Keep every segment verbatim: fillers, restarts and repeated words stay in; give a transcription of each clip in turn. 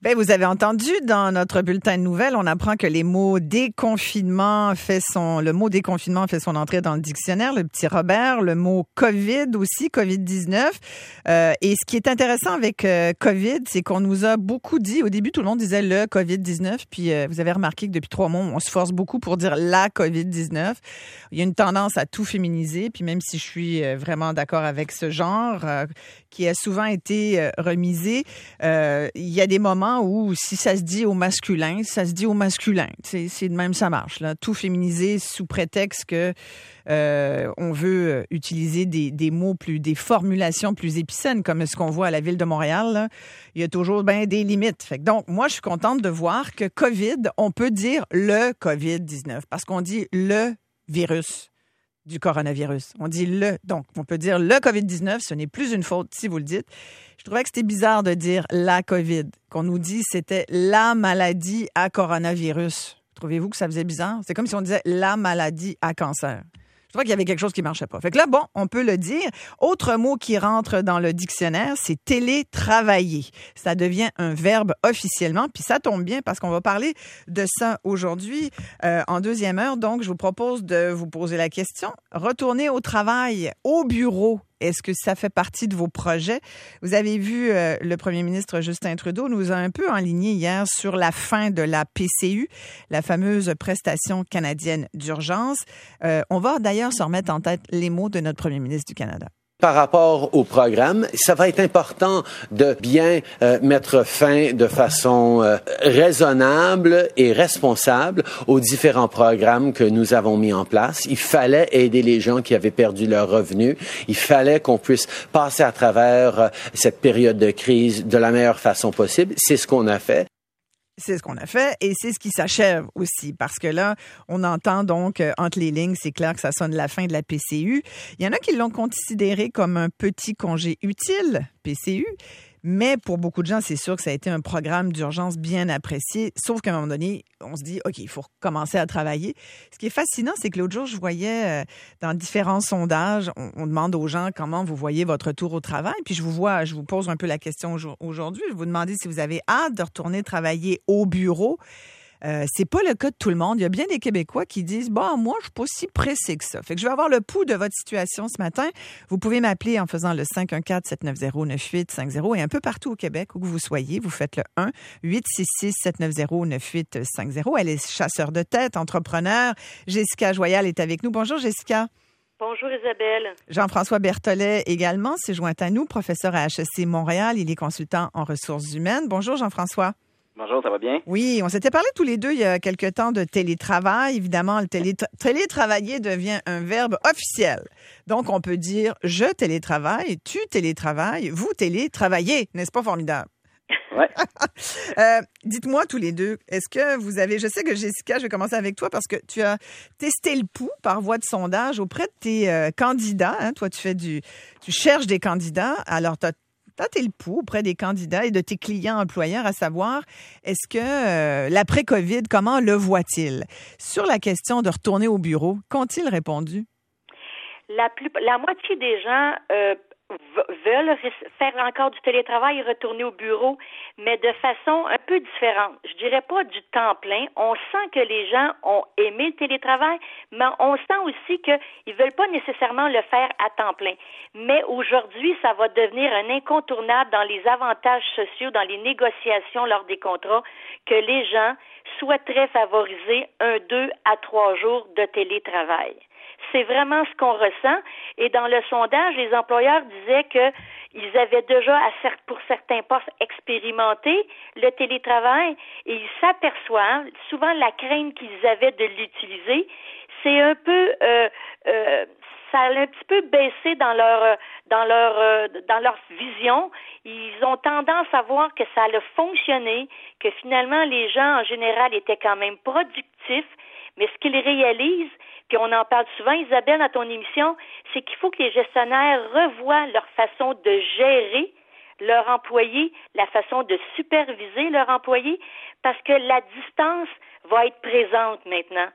Ben, vous avez entendu dans notre bulletin de nouvelles, on apprend que les mots déconfinement fait son, le mot déconfinement fait son entrée dans le dictionnaire, le petit Robert, le mot COVID aussi, covid dix-neuf. Euh, et ce qui est intéressant avec euh, COVID, c'est qu'on nous a beaucoup dit, au début, tout le monde disait le covid dix-neuf, puis euh, vous avez remarqué que depuis trois mois, on se force beaucoup pour dire la covid dix-neuf. Il y a une tendance à tout féminiser, puis même si je suis euh, vraiment d'accord avec ce genre, euh, qui a souvent été euh, remisé, euh, il y a des moments où si ça se dit au masculin, ça se dit au masculin. C'est, c'est de même ça marche, là. Tout féminisé sous prétexte que euh, on veut utiliser des, des mots plus, des formulations plus épicènes, comme ce qu'on voit à la Ville de Montréal, là. Il y a toujours ben des limites. Fait que donc, moi, je suis contente de voir que COVID, on peut dire le covid dix-neuf parce qu'on dit le virus du coronavirus. On dit le. Donc, on peut dire le covid dix-neuf, ce n'est plus une faute si vous le dites. Je trouvais que c'était bizarre de dire la COVID, qu'on nous dit c'était la maladie à coronavirus. Trouvez-vous que ça faisait bizarre? C'est comme si on disait la maladie à cancer. Je trouvais qu'il y avait quelque chose qui marchait pas. Fait que là, bon, on peut le dire. Autre mot qui rentre dans le dictionnaire, c'est télétravailler. Ça devient un verbe officiellement, puis ça tombe bien parce qu'on va parler de ça aujourd'hui euh, en deuxième heure. Donc, je vous propose de vous poser la question. Retourner au travail, au bureau. Est-ce que ça fait partie de vos projets? Vous avez vu, euh, le premier ministre Justin Trudeau nous a un peu enligné hier sur la fin de la P C U, la fameuse prestation canadienne d'urgence. Euh, on va d'ailleurs se remettre en tête les mots de notre premier ministre du Canada. Par rapport au programme, ça va être important de bien euh, mettre fin de façon euh, raisonnable et responsable aux différents programmes que nous avons mis en place. Il fallait aider les gens qui avaient perdu leurs revenus. Il fallait qu'on puisse passer à travers euh, cette période de crise de la meilleure façon possible. C'est ce qu'on a fait. C'est ce qu'on a fait et c'est ce qui s'achève aussi parce que là, on entend donc euh, entre les lignes, c'est clair que ça sonne la fin de la P C U. Il y en a qui l'ont considéré comme un petit congé utile, P C U, mais pour beaucoup de gens, c'est sûr que ça a été un programme d'urgence bien apprécié, sauf qu'à un moment donné, on se dit, OK, il faut recommencer à travailler. Ce qui est fascinant, c'est que l'autre jour, je voyais euh, dans différents sondages, on, on demande aux gens comment vous voyez votre retour au travail, puis je vous vois, je vous pose un peu la question aujourd'hui, je vous demandais si vous avez hâte de retourner travailler au bureau. Euh, c'est pas le cas de tout le monde. Il y a bien des Québécois qui disent « Bon, moi, je suis pas si pressé que ça. » Fait que je vais avoir le pouls de votre situation ce matin. Vous pouvez m'appeler en faisant le cinq un quatre, sept neuf zéro, neuf huit cinq zéro et un peu partout au Québec, où que vous soyez, vous faites le un huit six six, sept neuf zéro, neuf huit cinq zéro. Elle est chasseur de tête, entrepreneur. Jessica Joyal est avec nous. Bonjour, Jessica. Bonjour Isabelle. Jean-François Berthollet également s'est joint à nous, professeur à H E C Montréal. Il est consultant en ressources humaines. Bonjour, Jean-François. Bonjour, ça va bien? Oui, on s'était parlé tous les deux il y a quelque temps de télétravail. Évidemment, le télé télétravailler devient un verbe officiel. Donc, on peut dire « je télétravaille »,« tu télétravailles »,« vous télétravaillez ». N'est-ce pas formidable? Ouais. euh, dites-moi tous les deux, est-ce que vous avez... Je sais que Jessica, je vais commencer avec toi parce que tu as testé le pouls par voie de sondage auprès de tes euh, candidats. Hein? Toi, tu fais du... Tu cherches des candidats. Alors, tu as tâter le pouls auprès des candidats et de tes clients employeurs, à savoir, est-ce que euh, l'après-COVID, comment le voient-ils? Sur la question de retourner au bureau, qu'ont-ils répondu? La, plus, la moitié des gens euh, veulent faire encore du télétravail et retourner au bureau, mais de façon un peu différente. Je dirais pas du temps plein. On sent que les gens ont aimé le télétravail, mais on sent aussi qu'ils veulent pas nécessairement le faire à temps plein. Mais aujourd'hui, ça va devenir un incontournable dans les avantages sociaux, dans les négociations lors des contrats, que les gens souhaiteraient favoriser un, deux à trois jours de télétravail. C'est vraiment ce qu'on ressent. Et dans le sondage, les employeurs disaient qu'ils avaient déjà, pour certains postes, expérimenté le télétravail et ils s'aperçoivent, souvent la crainte qu'ils avaient de l'utiliser, c'est un peu, euh, euh, ça a un petit peu baissé dans leur, dans leur, euh, dans leur vision. Ils ont tendance à voir que ça a fonctionné, que finalement les gens en général étaient quand même productifs, mais ce qu'ils réalisent, puis on en parle souvent, Isabelle, dans ton émission, c'est qu'il faut que les gestionnaires revoient leur façon de gérer leurs employés, la façon de superviser leurs employés, parce que la distance va être présente maintenant.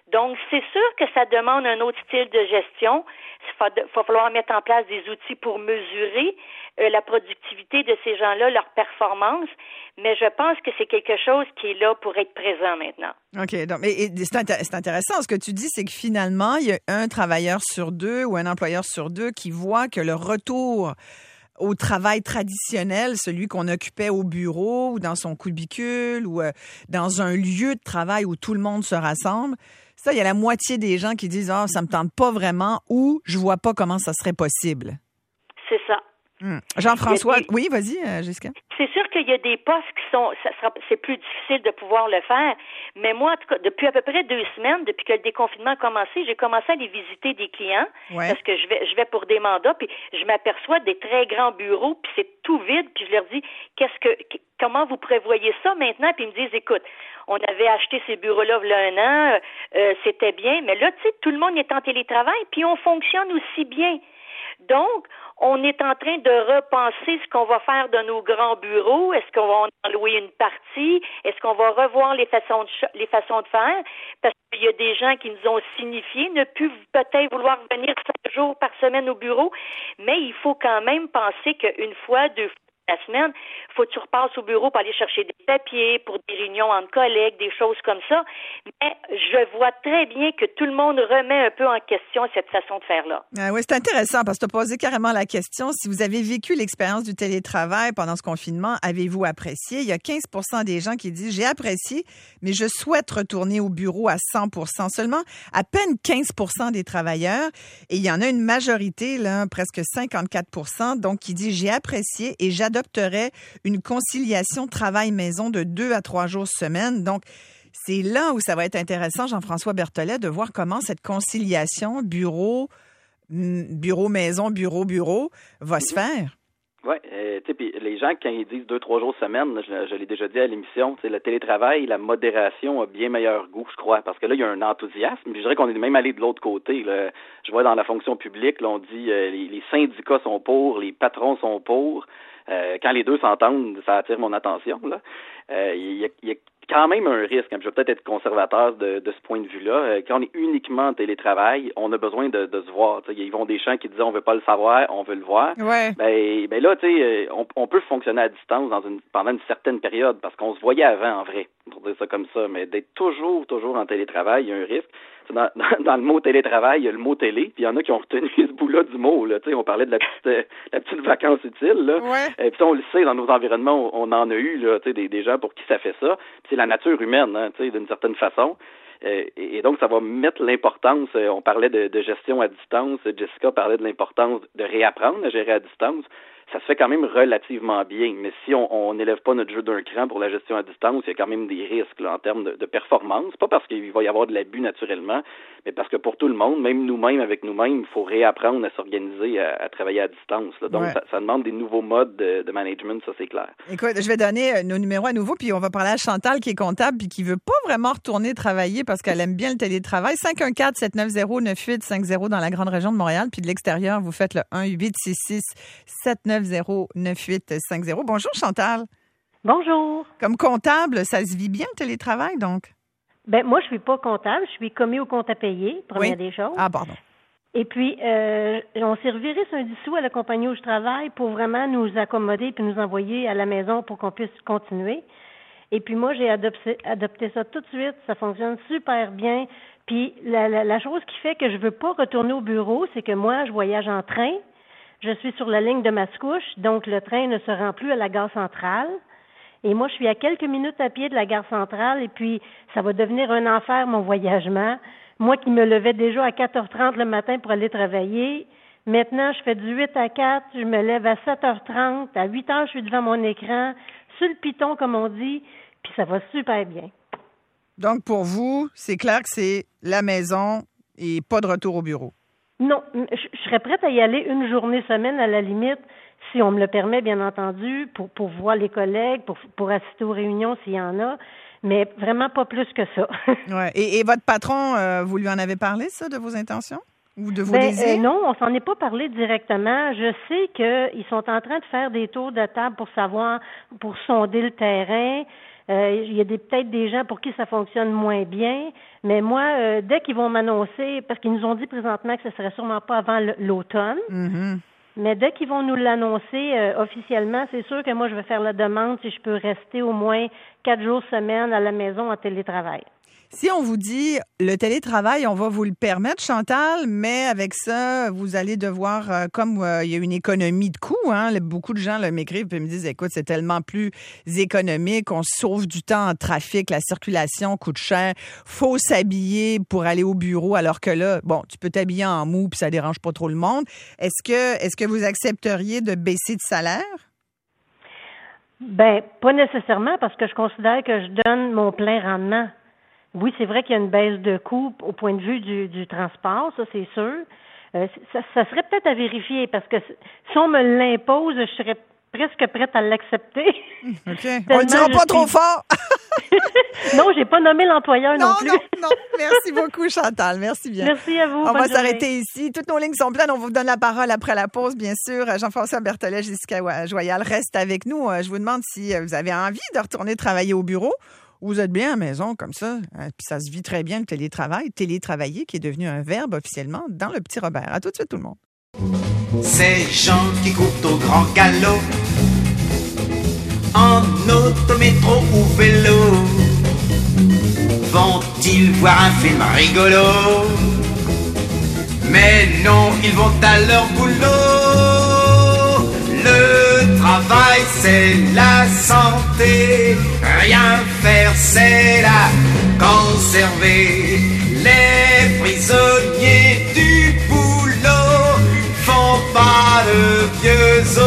Donc, c'est sûr que ça demande un autre style de gestion. Il va, va falloir mettre en place des outils pour mesurer euh, la productivité de ces gens-là, leur performance. Mais je pense que c'est quelque chose qui est là pour être présent maintenant. OK. Donc, mais et, c'est, intér- c'est intéressant. Ce que tu dis, c'est que finalement, il y a un travailleur sur deux ou un employeur sur deux qui voit que le retour au travail traditionnel, celui qu'on occupait au bureau ou dans son cubicule ou euh, dans un lieu de travail où tout le monde se rassemble, ça, il y a la moitié des gens qui disent « Ah, ça me tente pas vraiment » ou « Je vois pas comment ça serait possible ». C'est ça. Hum. Jean-François, des... oui, vas-y, euh, Jessica. C'est sûr qu'il y a des postes qui sont, ça sera, c'est plus difficile de pouvoir le faire, mais moi, en tout cas, depuis à peu près deux semaines, depuis que le déconfinement a commencé, j'ai commencé à aller visiter des clients, ouais. parce que je vais, je vais pour des mandats, puis je m'aperçois des très grands bureaux, puis c'est tout vide, puis je leur dis, qu'est-ce que, comment vous prévoyez ça maintenant? Puis ils me disent, écoute, on avait acheté ces bureaux-là il y a un an, euh, c'était bien, mais là, tu sais, tout le monde est en télétravail, puis on fonctionne aussi bien. Donc, on est en train de repenser ce qu'on va faire de nos grands bureaux. Est-ce qu'on va en louer une partie? Est-ce qu'on va revoir les façons de, ch- les façons de faire? Parce qu'il y a des gens qui nous ont signifié ne plus peut-être vouloir venir cinq jours par semaine au bureau, mais il faut quand même penser qu'une fois, deux fois la semaine, il faut que tu repasses au bureau pour aller chercher des papiers, pour des réunions entre collègues, des choses comme ça. Mais je vois très bien que tout le monde remet un peu en question cette façon de faire-là. Ah oui, c'est intéressant parce que tu as posé carrément la question. Si vous avez vécu l'expérience du télétravail pendant ce confinement, avez-vous apprécié? Il y a quinze pour cent des gens qui disent « J'ai apprécié, mais je souhaite retourner au bureau à cent pour cent ». Seulement à peine quinze pour cent des travailleurs. Et il y en a une majorité, là, presque cinquante-quatre pour cent, donc qui dit « J'ai apprécié et j'adopterai une conciliation travail-maison de deux à trois jours semaine ». Donc, c'est là où ça va être intéressant, Jean-François Berthollet, de voir comment cette conciliation bureau, bureau-maison, bureau-bureau va se faire. Oui, euh, tu sais, puis les gens, quand ils disent deux, trois jours semaine, je, je l'ai déjà dit à l'émission, tu sais, le télétravail, la modération a bien meilleur goût, je crois, parce que là, il y a un enthousiasme. Je dirais qu'on est même allé de l'autre côté. Là. Je vois dans la fonction publique, là, on dit euh, les, les syndicats sont pour, les patrons sont pour. Euh, quand les deux s'entendent, ça attire mon attention. Là, euh, il y a, il y a quand même un risque. Je vais peut-être être conservateur de, de ce point de vue-là. Quand on est uniquement en télétravail, on a besoin de, de se voir. T'sais, ils vont des gens qui disent on veut pas le savoir, on veut le voir. Ouais. Ben, ben là, tu sais, on, on peut fonctionner à distance dans une, pendant une certaine période parce qu'on se voyait avant en vrai, pour dire ça comme ça. Mais d'être toujours, toujours en télétravail, il y a un risque. Dans, dans, dans le mot télétravail, il y a le mot télé, puis il y en a qui ont retenu ce bout-là du mot. Là. On parlait de la petite, euh, la petite vacance utile. Là. Ouais. Et puis on le sait, dans nos environnements, on, on en a eu là, des, des gens pour qui ça fait ça. Puis c'est la nature humaine, hein, d'une certaine façon. Euh, et, et donc, ça va mettre l'importance, euh, on parlait de, de gestion à distance, Jessica parlait de l'importance de réapprendre à gérer à distance. Ça se fait quand même relativement bien, mais si on n'élève pas notre jeu d'un cran pour la gestion à distance, il y a quand même des risques là, en termes de, de performance. Pas parce qu'il va y avoir de l'abus naturellement, mais parce que pour tout le monde, même nous-mêmes avec nous-mêmes, il faut réapprendre à s'organiser, à, à travailler à distance. Là. Donc, ouais. ça, ça demande des nouveaux modes de, de management, ça c'est clair. Écoute, je vais donner nos numéros à nouveau, puis on va parler à Chantal qui est comptable puis qui veut pas vraiment retourner travailler parce qu'elle aime bien le télétravail. cinq un quatre, sept neuf zéro, neuf huit cinq zéro dans la grande région de Montréal, puis de l'extérieur, vous faites le un huit six six sept neuf zéro neuf huit cinq zéro. Bonjour Chantal. Bonjour. Comme comptable, ça se vit bien le télétravail donc? Ben moi je suis pas comptable, je suis commis au compte à payer, première oui. des choses. Ah pardon. Et puis euh, on s'est reviré sur un dissous à la compagnie où je travaille pour vraiment nous accommoder puis nous envoyer à la maison pour qu'on puisse continuer. Et puis moi j'ai adopté, adopté ça tout de suite, ça fonctionne super bien. Puis la, la, la chose qui fait que je veux pas retourner au bureau, c'est que moi je voyage en train. Je suis sur la ligne de Mascouche, donc le train ne se rend plus à la gare centrale. Et moi, je suis à quelques minutes à pied de la gare centrale et puis ça va devenir un enfer, mon voyagement. Moi qui me levais déjà à quatre heures trente le matin pour aller travailler, maintenant, je fais du huit à quatre, je me lève à sept heures trente, à huit heures, je suis devant mon écran, sur le piton, comme on dit, puis ça va super bien. Donc, pour vous, c'est clair que c'est la maison et pas de retour au bureau? Non, je serais prête à y aller une journée semaine à la limite, si on me le permet, bien entendu, pour, pour voir les collègues, pour, pour assister aux réunions s'il y en a, mais vraiment pas plus que ça. Ouais. Et, et votre patron, euh, vous lui en avez parlé, ça, de vos intentions ou de vos ben, désirs? Euh, non, on s'en est pas parlé directement. Je sais qu'ils sont en train de faire des tours de table pour savoir, pour sonder le terrain. Euh, il y a des, peut-être des gens pour qui ça fonctionne moins bien, mais moi, euh, dès qu'ils vont m'annoncer, parce qu'ils nous ont dit présentement que ce serait sûrement pas avant l'automne, Mm-hmm. mais dès qu'ils vont nous l'annoncer euh, officiellement, c'est sûr que moi, je vais faire la demande si je peux rester au moins quatre jours semaine à la maison en télétravail. Si on vous dit le télétravail, on va vous le permettre, Chantal, mais avec ça, vous allez devoir, euh, comme euh, il y a une économie de coûts, hein, beaucoup de gens là, m'écrivent et me disent, écoute, c'est tellement plus économique, on sauve du temps en trafic, la circulation coûte cher, faut s'habiller pour aller au bureau, alors que là, bon, tu peux t'habiller en mou puis ça dérange pas trop le monde. Est-ce que, est-ce que vous accepteriez de baisser de salaire? Ben, pas nécessairement, parce que je considère que je donne mon plein rendement. Oui, c'est vrai qu'il y a une baisse de coût au point de vue du, du transport, ça c'est sûr. Euh, ça, ça serait peut-être à vérifier parce que si on me l'impose, je serais presque prête à l'accepter. OK. On le dira pas suis... trop fort. Non, j'ai pas nommé l'employeur non, non plus. Non, non, Merci beaucoup, Chantal. Merci bien. Merci à vous. On Bonne va journée. s'arrêter ici. Toutes nos lignes sont pleines. On vous donne la parole après la pause, bien sûr. Jean-François Berthollet, Jessica Joyal reste avec nous. Je vous demande si vous avez envie de retourner travailler au bureau. Vous êtes bien à la maison comme ça, puis ça se vit très bien le télétravail, télétravailler qui est devenu un verbe officiellement dans le Petit Robert. À tout de suite tout le monde. Ces gens qui courent au grand galop, en auto, métro ou vélo, vont-ils voir un film rigolo? Mais non, ils vont à leur boulot. Le travail, c'est la santé. Rien faire, c'est la conserver. Les prisonniers du boulot font pas de vieux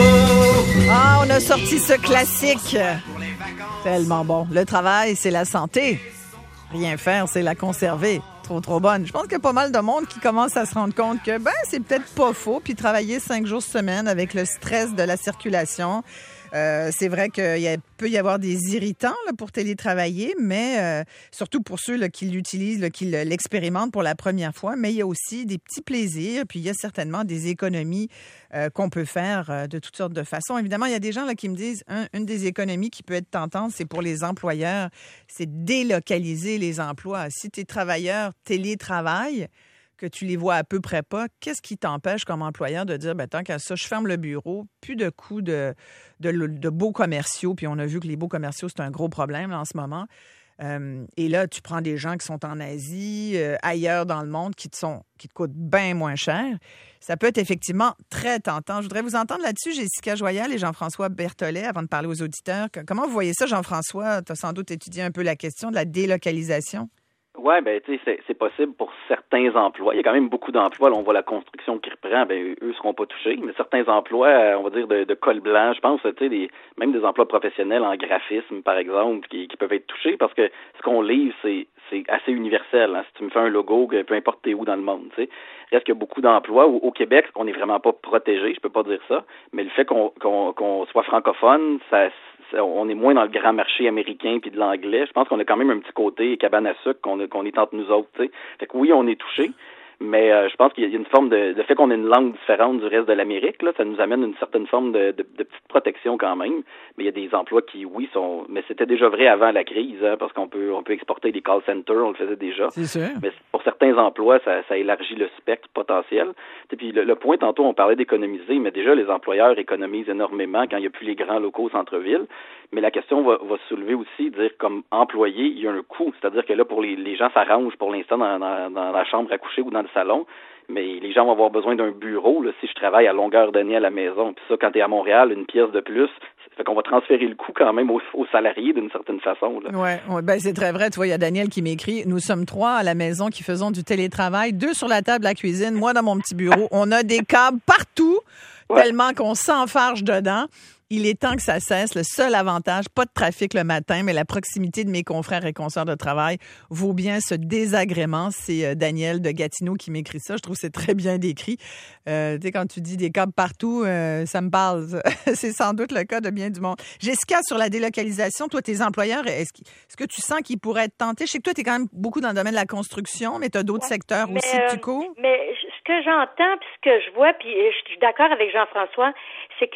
os. Ah, on a sorti ce classique. Tellement bon. Le travail, c'est la santé. Rien faire, c'est la conserver. Trop, trop bonne. Je pense qu'il y a pas mal de monde qui commence à se rendre compte que ben c'est peut-être pas faux. Puis travailler cinq jours semaine avec le stress de la circulation, euh, c'est vrai qu'il peut y avoir des irritants là, pour télétravailler, mais euh, surtout pour ceux là, qui l'utilisent, là, qui l'expérimentent pour la première fois. Mais il y a aussi des petits plaisirs, puis il y a certainement des économies euh, qu'on peut faire euh, de toutes sortes de façons. Évidemment, il y a des gens là, qui me disent un, une des économies qui peut être tentante, c'est pour les employeurs, c'est délocaliser les emplois. Si tes travailleurs télétravaillent, que tu les vois à peu près pas, qu'est-ce qui t'empêche comme employeur de dire, ben, tant qu'à ça, je ferme le bureau, plus de coûts de, de, de beaux commerciaux, puis on a vu que les beaux commerciaux, c'est un gros problème là, en ce moment. Euh, et là, tu prends des gens qui sont en Asie, euh, ailleurs dans le monde, qui te, sont, qui te coûtent bien moins cher. Ça peut être effectivement très tentant. Je voudrais vous entendre là-dessus, Jessica Joyal et Jean-François Berthollet, avant de parler aux auditeurs. Comment vous voyez ça, Jean-François? Tu as sans doute étudié un peu la question de la délocalisation. Oui, ben tu sais, c'est, c'est possible pour certains emplois. Il y a quand même beaucoup d'emplois. Là, on voit la construction qui reprend, ben eux seront pas touchés. Mais certains emplois, on va dire de, de col blanc, je pense, tu sais, des, même des emplois professionnels en graphisme, par exemple, qui, qui peuvent être touchés parce que ce qu'on livre, c'est c'est assez universel. Hein. Si tu me fais un logo, peu importe t'es où dans le monde, tu sais. Reste qu'il y a beaucoup d'emplois où, au Québec, on n'est vraiment pas protégé, je peux pas dire ça. Mais le fait qu'on qu'on, qu'on soit francophone, ça on est moins dans le grand marché américain puis de l'anglais. Je pense qu'on a quand même un petit côté cabane à sucre qu'on, a, qu'on est entre nous autres, tu sais. Fait que oui, on est touché, mais euh, je pense qu'il y a une forme de, de fait qu'on a une langue différente du reste de l'Amérique, là, ça nous amène une certaine forme de, de, de petite protection quand même. Mais il y a des emplois qui, oui, sont, mais c'était déjà vrai avant la crise, hein, parce qu'on peut, on peut exporter des call centers, on le faisait déjà. C'est sûr. Mais pour certains emplois, ça, ça élargit le spectre potentiel. Et puis le, le point, tantôt, on parlait d'économiser, mais déjà les employeurs économisent énormément quand il n'y a plus les grands locaux au centre-ville. Mais la question va, va se soulever aussi, dire comme employé, il y a un coût. C'est-à-dire que là, pour les, les gens s'arrangent pour l'instant dans, dans, dans la chambre à coucher ou dans le salon, mais les gens vont avoir besoin d'un bureau là, si je travaille à longueur d'année à la maison. Puis ça, quand tu es à Montréal, une pièce de plus, ça fait qu'on va transférer le coût quand même aux, aux salariés d'une certaine façon. Oui, ouais, ben c'est très vrai. Tu vois, il y a Daniel qui m'écrit, nous sommes trois à la maison qui faisons du télétravail, deux sur la table à la cuisine, moi dans mon petit bureau. On a des câbles partout, ouais. Tellement qu'on s'enfarge dedans. Il est temps que ça cesse. Le seul avantage, pas de trafic le matin, mais la proximité de mes confrères et consoeurs de travail vaut bien ce désagrément. C'est Daniel de Gatineau qui m'écrit ça. Je trouve que c'est très bien décrit. Euh, tu sais, quand tu dis des câbles partout, euh, ça me parle. C'est sans doute le cas de bien du monde. Jessica, sur la délocalisation, toi, tes employeurs, est-ce que, est-ce que tu sens qu'ils pourraient être tentés? Je sais que toi, tu es quand même beaucoup dans le domaine de la construction, mais tu as d'autres ouais, secteurs mais, aussi que tu couvres. Mais ce que j'entends, puis ce que je vois, puis je suis d'accord avec Jean-François, c'est que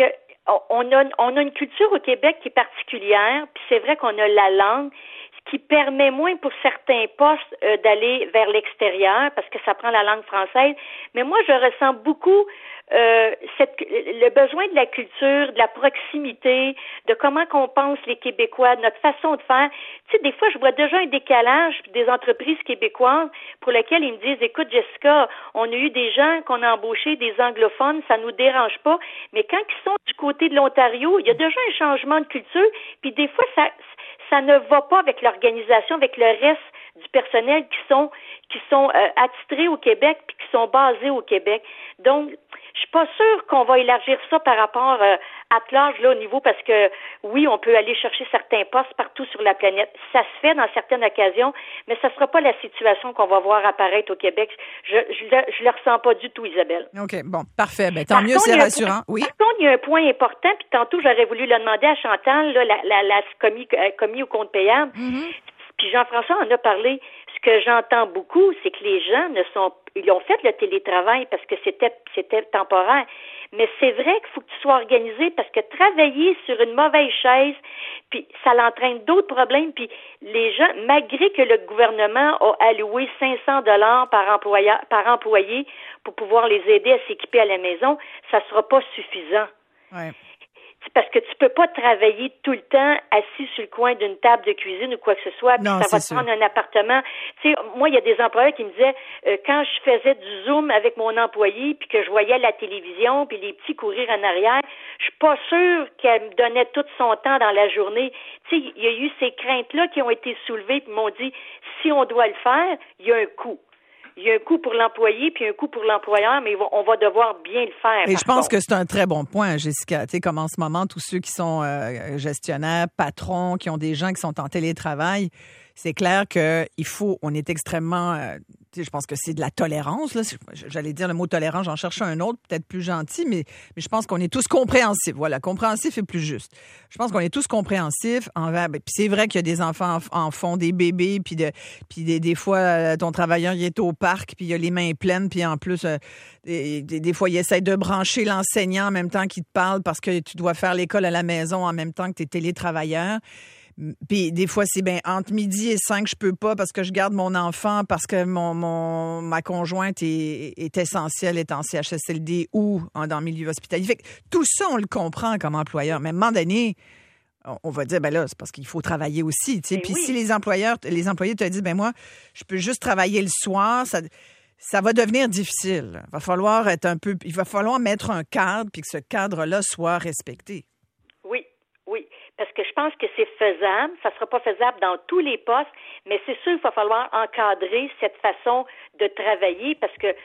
on a, on a une culture au Québec qui est particulière, puis c'est vrai qu'on a la langue, ce qui permet moins pour certains postes euh, d'aller vers l'extérieur, parce que ça prend la langue française. Mais moi, je ressens beaucoup euh, cette, le besoin de la culture, de la proximité, de comment qu'on pense les Québécois, de notre façon de faire. Tu sais, des fois, je vois déjà un décalage des entreprises québécoises pour lesquelles ils me disent, écoute, Jessica, on a eu des gens qu'on a embauchés, des anglophones, ça nous dérange pas, mais quand ils sont du côté de l'Ontario, il y a déjà un changement de culture, puis des fois, ça, ça ne va pas avec l'organisation, avec le reste du personnel qui sont qui sont euh, attitrés au Québec puis qui sont basés au Québec. Donc, je suis pas sûre qu'on va élargir ça par rapport euh, à large là au niveau, parce que oui, on peut aller chercher certains postes partout sur la planète. Ça se fait dans certaines occasions, mais ça sera pas la situation qu'on va voir apparaître au Québec. Je je le, je le ressens pas du tout, Isabelle. OK, bon, parfait. Ben, tant par mieux, contre, c'est rassurant. Point, oui. Par contre, il y a un point important, puis tantôt j'aurais voulu le demander à Chantal, là, la, la, la commis, euh, commis au compte payable. Mm-hmm. Puis Jean-François en a parlé. Ce que j'entends beaucoup, c'est que les gens ne sont, ils ont fait le télétravail parce que c'était, c'était temporaire. Mais c'est vrai qu'il faut que tu sois organisé, parce que travailler sur une mauvaise chaise, puis ça l'entraîne d'autres problèmes. Puis les gens, malgré que le gouvernement a alloué cinq cents dollars par employé, par employé pour pouvoir les aider à s'équiper à la maison, ça sera pas suffisant. Ouais. Parce que tu peux pas travailler tout le temps assis sur le coin d'une table de cuisine ou quoi que ce soit, puis non, ça va te prendre un appartement. Tu sais, moi, il y a des employeurs qui me disaient, euh, quand je faisais du Zoom avec mon employé, puis que je voyais la télévision, puis les petits courir en arrière, je suis pas sûre qu'elle me donnait tout son temps dans la journée. Tu sais, il y a eu ces craintes-là qui ont été soulevées, puis m'ont dit, si on doit le faire, il y a un coût. Il y a un coût pour l'employé puis un coût pour l'employeur, mais on va devoir bien le faire. Et je pense contre. que c'est un très bon point, Jessica. Tu sais, comme en ce moment, tous ceux qui sont euh, gestionnaires, patrons, qui ont des gens qui sont en télétravail, c'est clair qu'il faut, on est extrêmement, euh, tu sais, je pense que c'est de la tolérance, là. J'allais dire le mot tolérance, j'en cherche un autre, peut-être plus gentil, mais, mais je pense qu'on est tous compréhensifs. Voilà, compréhensif est plus juste. Je pense qu'on est tous compréhensifs envers, ben, puis c'est vrai qu'il y a des enfants en, en font des bébés, puis de, puis des, des fois, euh, ton travailleur, il est au parc, puis il a les mains pleines, puis en plus, euh, des, des, des fois, il essaie de brancher l'enseignant en même temps qu'il te parle parce que tu dois faire l'école à la maison en même temps que tu es télétravailleur. Puis des fois, c'est bien entre midi et cinq, je peux pas parce que je garde mon enfant, parce que mon, mon ma conjointe est, est essentielle, est en C H S L D ou en, dans le milieu hospitalier. Fait que tout ça, on le comprend comme employeur. Mais à un moment donné, on, on va dire, ben là, c'est parce qu'il faut travailler aussi. Tu sais. Puis oui. Si les employeurs, les employés te disent, ben moi, je peux juste travailler le soir, ça... Ça va devenir difficile. Il va falloir être un peu, il va falloir mettre un cadre puis que ce cadre-là soit respecté. Oui, oui. Parce que je pense que c'est faisable. Ça ne sera pas faisable dans tous les postes, mais c'est sûr qu'il va falloir encadrer cette façon de travailler parce que,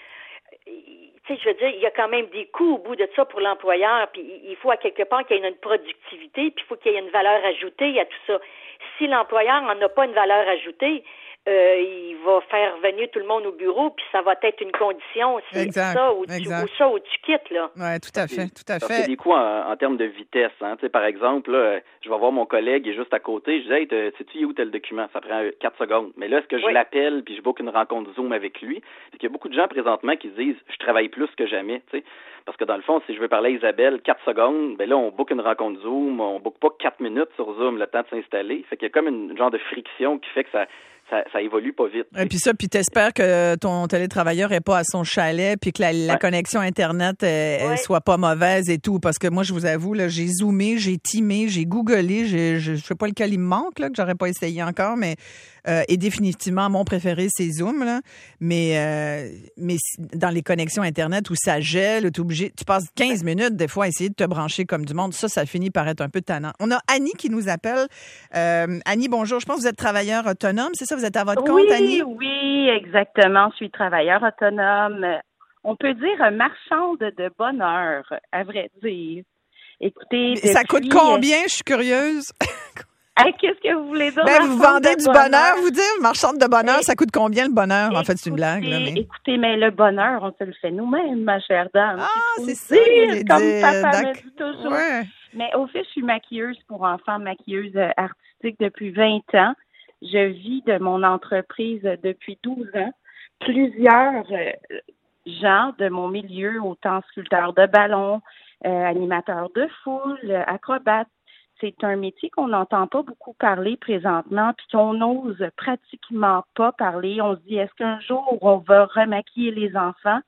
tu sais, je veux dire, il y a quand même des coûts au bout de ça pour l'employeur. Puis il faut à quelque part qu'il y ait une productivité, puis il faut qu'il y ait une valeur ajoutée à tout ça. Si l'employeur n'en a pas une valeur ajoutée, Euh, il va faire venir tout le monde au bureau, puis ça va être une condition. C'est exact, ça ou tu, exact. ou ça ou tu quittes, là. Oui, tout à fait, tout à fait. Il y a des coûts en, en termes de vitesse. Hein. Tu sais, par exemple, là, je vais voir mon collègue, il est juste à côté. Je dis, hey, sais-tu où tel document? Ça prend quatre secondes. Mais là, est-ce que je oui. l'appelle puis je book une rencontre Zoom avec lui? Il y a beaucoup de gens présentement qui se disent, je travaille plus que jamais. Tu sais. Parce que dans le fond, si je veux parler à Isabelle, quatre secondes, ben là, on book une rencontre Zoom, on book pas quatre minutes sur Zoom, le temps de s'installer. Fait qu'il y a comme une genre de friction qui fait que ça Ça, ça évolue pas vite. Et puis ça, puis t'espères que ton télétravailleur est pas à son chalet, puis que la, la ouais. connexion Internet elle, ouais. elle soit pas mauvaise et tout. Parce que moi, je vous avoue, là, j'ai zoomé, j'ai teamé, j'ai googlé, j'ai, je sais pas lequel il me manque, là, que j'aurais pas essayé encore, mais euh, et définitivement, mon préféré, c'est Zoom, là. Mais, euh, mais dans les connexions Internet où ça gèle, t'es obligé, tu passes quinze minutes, des fois, à essayer de te brancher comme du monde. Ça, ça finit par être un peu tannant. On a Annie qui nous appelle. Euh, Annie, bonjour. Je pense que vous êtes travailleur autonome, c'est ça? Vous êtes à votre compte, oui, Annie? Oui, exactement. Je suis travailleur autonome. On peut dire marchande de bonheur, à vrai dire. Écoutez, depuis... Ça coûte combien? Je suis curieuse. Hey, qu'est-ce que vous voulez dire? Ben, vous vendez du bonheur, bonheur, vous dites? Marchande de bonheur, hey, ça coûte combien le bonheur? Écoutez, en fait, c'est une blague. Là, mais... Écoutez, mais le bonheur, on se le fait nous-mêmes, ma chère dame. Ah, c'est ça. Dire, comme papa me dit toujours. Ouais. Mais au fait, je suis maquilleuse pour enfants, maquilleuse artistique depuis vingt ans. Je vis de mon entreprise depuis douze ans. Plusieurs gens de mon milieu, autant sculpteurs de ballons, euh, animateur de foule, acrobate. C'est un métier qu'on n'entend pas beaucoup parler présentement, puis qu'on n'ose pratiquement pas parler. On se dit, est-ce qu'un jour, on va remaquiller les enfants?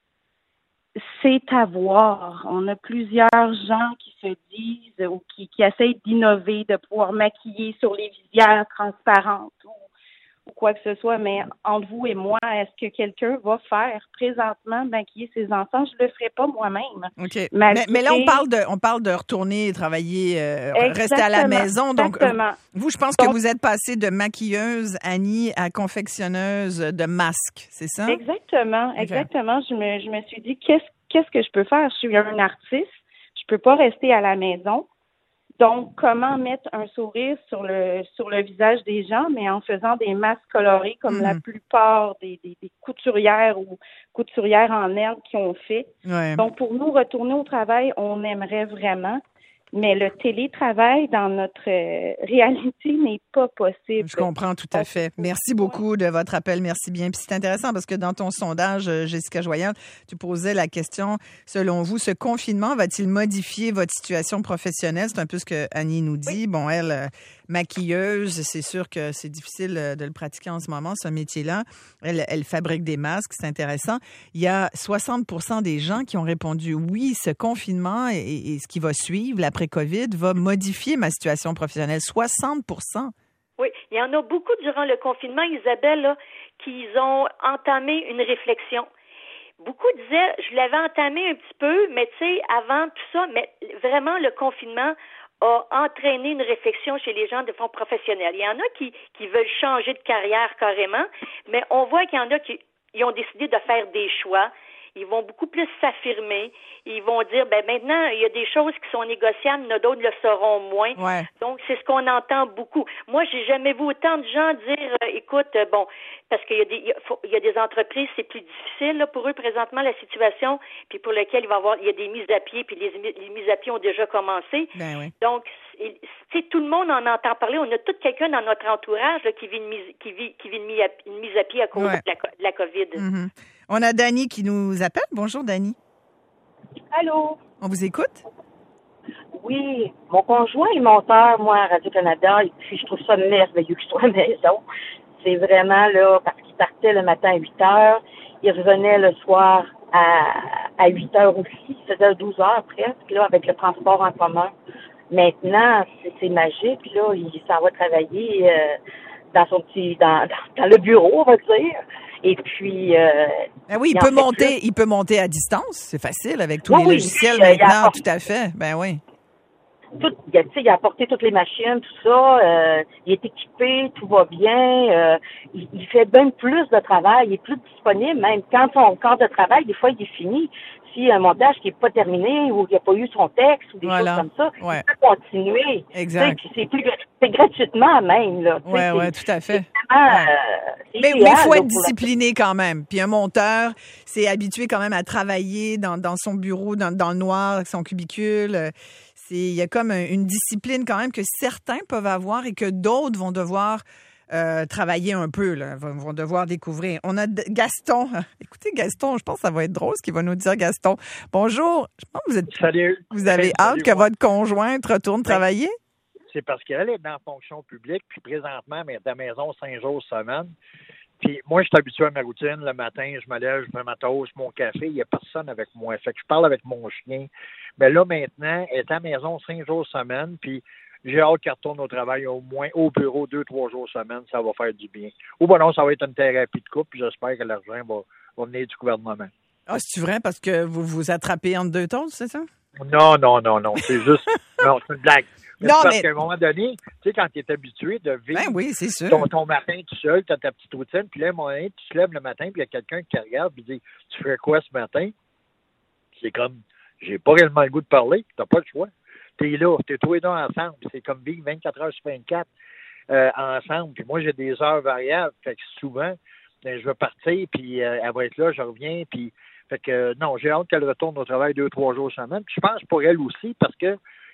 C'est à voir. On a plusieurs gens qui se disent ou qui, qui essayent d'innover, de pouvoir maquiller sur les visières transparentes ou, ou quoi que ce soit. Mais entre vous et moi, est-ce que quelqu'un va faire présentement maquiller ses enfants? Je le ferai pas moi-même. OK. Mais, mais là, on parle de, on parle de retourner travailler, euh, rester à la maison. Donc, exactement. Vous, je pense Donc, que vous êtes passée de maquilleuse, Annie, à confectionneuse de masques, c'est ça? Exactement, exactement. Okay. Je me, je me suis dit, qu'est-ce, qu'est-ce que je peux faire? Je suis un artiste, je peux pas rester à la maison. Donc, comment mettre un sourire sur le sur le visage des gens, mais en faisant des masques colorés comme mmh. la plupart des, des, des couturières ou couturières en herbe qui ont fait. Ouais. Donc, pour nous, retourner au travail, on aimerait vraiment. Mais le télétravail dans notre euh, réalité n'est pas possible. Je comprends tout à fait. Merci beaucoup de votre appel. Merci bien. Puis c'est intéressant parce que dans ton sondage, Jessica Joyal, tu posais la question, selon vous, ce confinement va-t-il modifier votre situation professionnelle? C'est un peu ce que Annie nous dit. Oui. Bon, elle, euh, maquilleuse, c'est sûr que c'est difficile de le pratiquer en ce moment, ce métier-là. Elle, elle fabrique des masques, c'est intéressant. Il y a soixante pour cent des gens qui ont répondu oui, ce confinement et, et ce qui va suivre, l'après-COVID, va modifier ma situation professionnelle. soixante pour cent. Oui, il y en a beaucoup durant le confinement, Isabelle, là, qui ont entamé une réflexion. Beaucoup disaient, je l'avais entamé un petit peu, mais tu sais, avant tout ça, mais vraiment le confinement a entraîné une réflexion chez les gens de fond professionnel. Il y en a qui, qui veulent changer de carrière carrément, mais on voit qu'il y en a qui ils ont décidé de faire des choix. Ils vont beaucoup plus s'affirmer. Ils vont dire, ben maintenant, il y a des choses qui sont négociables, il y en a d'autres le seront moins. Ouais. Donc, c'est ce qu'on entend beaucoup. Moi, j'ai jamais vu autant de gens dire, euh, écoute, euh, bon, parce qu'il y a des, il y a, faut, il y a des entreprises, c'est plus difficile là, pour eux présentement la situation, puis pour lesquelles il va y avoir, il y a des mises à pied, puis les, les mises à pied ont déjà commencé. Ben oui. Donc, tu sais, tout le monde en entend parler. On a tout quelqu'un dans notre entourage là, qui vit une mise, qui vit, qui vit une mise à, une mise à pied à cause ouais. de, la, de la COVID. Mm-hmm. On a Dani qui nous appelle. Bonjour, Dani. Allô? On vous écoute? Oui, mon conjoint est monteur, moi, à Radio-Canada, et puis je trouve ça merveilleux que je sois à la maison. C'est vraiment, là, parce qu'il partait le matin à huit heures, il revenait le soir à, à huit heures aussi, il faisait douze heures presque, là, avec le transport en commun. Maintenant, c'est, c'est magique, là, il s'en va travailler euh, dans son petit, dans, dans, dans le bureau, on va dire. Et puis, euh, ben oui, il, il peut monter, plus. il peut monter à distance, c'est facile avec tous oui, les oui, logiciels oui, maintenant, apporté, tout à fait. Ben oui. Tout, il, a, il a apporté toutes les machines, tout ça. Euh, il est équipé, tout va bien. Euh, il, il fait même plus de travail, il est plus disponible, même quand son corps de travail, des fois, il est fini. Si un montage qui n'est pas terminé ou il n'a pas eu son texte ou des voilà. choses comme ça, ouais. il peut continuer. Exact. C'est, c'est, plus, c'est gratuitement même. Là. Oui, oui, tout à fait. Vraiment, ouais. euh, mais il faut être discipliné la... quand même. Puis un monteur, c'est habitué quand même à travailler dans, dans son bureau, dans, dans le noir, avec son cubicule. C'est, il y a comme un, une discipline quand même que certains peuvent avoir et que d'autres vont devoir Euh, travailler un peu, là, vont, vont devoir découvrir. On a Gaston. Écoutez, Gaston, je pense que ça va être drôle ce qu'il va nous dire, Gaston. Bonjour. Je pense que vous êtes, Salut. Vous avez Salut, hâte que moi. votre conjointe retourne ben, travailler? C'est parce qu'elle est dans la fonction publique, puis présentement, elle est à la maison cinq jours semaine. Puis moi, je suis habitué à ma routine. Le matin, je me lève, je prends ma toast, mon café. Il n'y a personne avec moi. Fait que je parle avec mon chien. Mais là, maintenant, elle est à la maison cinq jours semaine, puis j'ai hâte qu'elle retourne au travail au moins au bureau deux, trois jours semaine. Ça va faire du bien. Ou bon, non, ça va être une thérapie de couple. Puis j'espère que l'argent va, va venir du gouvernement. Ah, c'est vrai? Parce que vous vous attrapez entre deux toasts, c'est ça? Non, non, non, non. C'est juste... non, c'est une blague. Mais non, c'est parce mais... qu'à un moment donné, tu sais, quand tu es habitué de vivre ben oui, c'est sûr. Ton, ton matin tout seul, tu as ta petite routine, puis là, à un moment donné, tu te lèves le matin, puis il y a quelqu'un qui te regarde, puis dit « Tu fais quoi ce matin? » C'est comme, j'ai pas réellement le goût de parler, t'as pas le choix. T'es là, t'es tous les deux ensemble. C'est comme vivre vingt-quatre heures sur vingt-quatre euh, ensemble. Puis moi, j'ai des heures variables. Fait que souvent, ben, je vais partir, puis euh, elle va être là, je reviens. Puis, fait que euh, non, j'ai hâte qu'elle retourne au travail deux, trois jours semaine. Puis je pense pour elle aussi, parce que